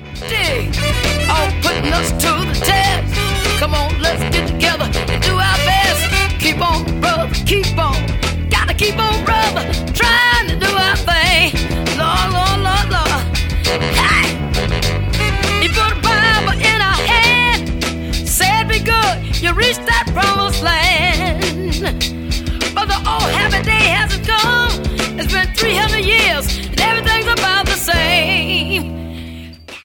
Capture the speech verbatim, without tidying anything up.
Dig, all putting us to the test. Come on, let's get together and do our best. Keep on, brother, keep on. Gotta keep on, brother, trying to do our thing. Lord, Lord, Lord, Lord. Hey! He put a Bible in our hand, said be good, you reach that promised land. But the old happy day hasn't come. It's been three hundred